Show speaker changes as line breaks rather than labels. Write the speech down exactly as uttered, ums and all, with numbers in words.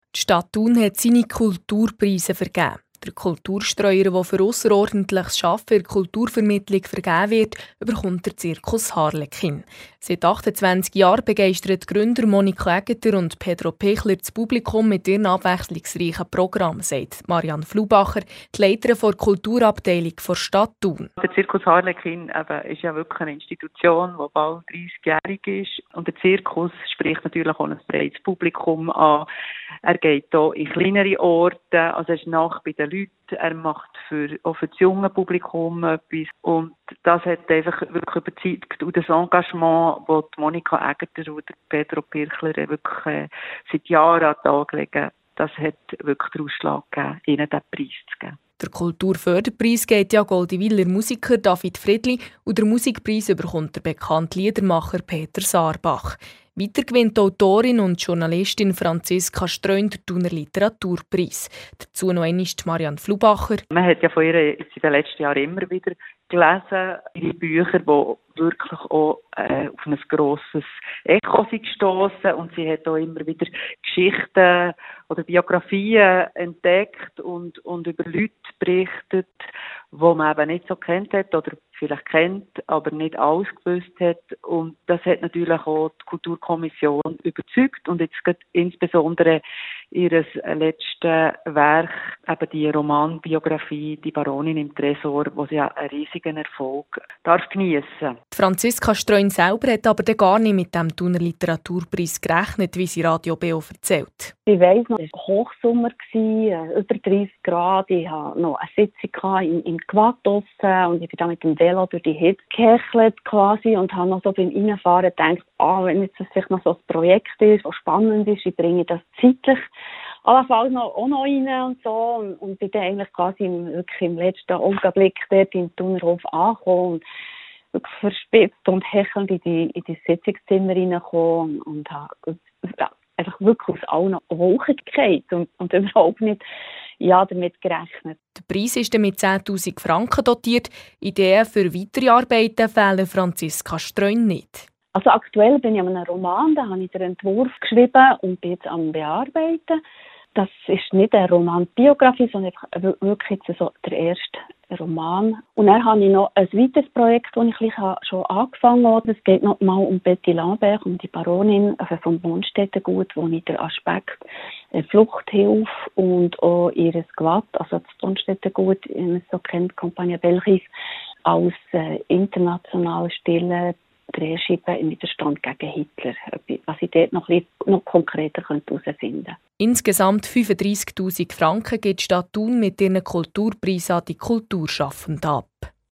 Die Stadt Thun hat seine Kulturpreise vergeben. Der Kulturstreuer, der für ausserordentliches Arbeiten in der Kulturvermittlung vergeben wird, bekommt der Zirkus Harlekin. Seit achtundzwanzig Jahren begeistern die Gründer Monika Egger und Pedro Pichler das Publikum mit ihren abwechslungsreichen Programmen, sagt Marianne Flubacher, die Leiterin der Kulturabteilung der Stadt Thun.
Der Zirkus Harlekin eben ist ja wirklich eine Institution, die bald dreißigjährig ist. Und der Zirkus spricht natürlich auch ein breites Publikum an. Er geht hier in kleinere Orte, also er ist nach bei den Leuten. Er macht für, auch für das junge Publikum etwas. Und das hat einfach wirklich überzeugt. Und das Engagement, das Monika Egger und Pedro Pichler wirklich äh, seit Jahren an den Tag legen, das hat wirklich den Ausschlag gegeben, ihnen diesen Preis zu geben.
Der Kulturförderpreis geht ja Goldiwiller Musiker David Friedli und der Musikpreis bekommt der bekannte Liedermacher Peter Saarbach. Weiter gewinnt die Autorin und Journalistin Franziska Streun den Thuner Literaturpreis. Dazu noch einmal Marianne Flubacher.
Man hat ja von ihr in den letzten Jahren immer wieder gelesen, ihre Bücher, die wirklich auch äh, auf ein grosses Echo sind gestossen, und sie hat auch immer wieder Geschichten oder Biografien entdeckt und, und über Leute berichtet, die man eben nicht so kennt hat oder vielleicht kennt, aber nicht alles gewusst hat. Und das hat natürlich auch die Kulturkommission überzeugt, und jetzt geht insbesondere ihr letztes Werk, eben die Romanbiografie «Die Baronin im Tresor», wo sie ja einen riesigen Erfolg darf geniessen.
Franziska Streun selber hat aber gar nicht mit dem Thuner Literaturpreis gerechnet, wie sie Radio B O erzählt.
Ich weiss noch, es war Hochsommer, über dreißig Grad. Ich hatte noch eine Sitzung im, im Quad draussen und ich bin dann mit dem Velo durch die Hitze gehechelt quasi und habe noch so beim Reinfahren gedacht, ah, wenn jetzt das vielleicht noch so ein Projekt ist, das spannend ist, ich bringe das zeitlich allenfalls noch, auch noch rein und so, und, und bin dann eigentlich quasi im, wirklich im letzten Augenblick dort im Thunerhof angekommen und wirklich verspitzt und hechelnd in die, in die Sitzungszimmer reingekommen und, und habe ja, einfach wirklich aus allen Wolken gefallen und, und überhaupt nicht ja, damit gerechnet.
Der Preis ist dann mit zehntausend Franken dotiert. Ideen für weitere Arbeiten fehlen Franziska Streun nicht.
Also aktuell bin ich an einem Roman, da habe ich den Entwurf geschrieben und bin jetzt am Bearbeiten. Das ist nicht eine Romanbiografie, sondern wirklich jetzt so der erste Roman. Und dann habe ich noch ein weiteres Projekt, das ich schon angefangen habe. Es geht noch mal um Betty Lamberg, um die Baronin vom Wohnstättengut, wo ich den Aspekt Fluchthilfe und auch ihr Gewalt, also das Wohnstättengut, wie man es so kennt, Campagna Belchis, als äh, internationale Stille Drehscheibe im Widerstand gegen Hitler, was ich dort noch, noch konkreter herausfinden könnte.
Insgesamt fünfunddreissigtausend Franken gibt die Stadt Thun mit ihren Kulturpreisen an die Kulturschaffenden ab.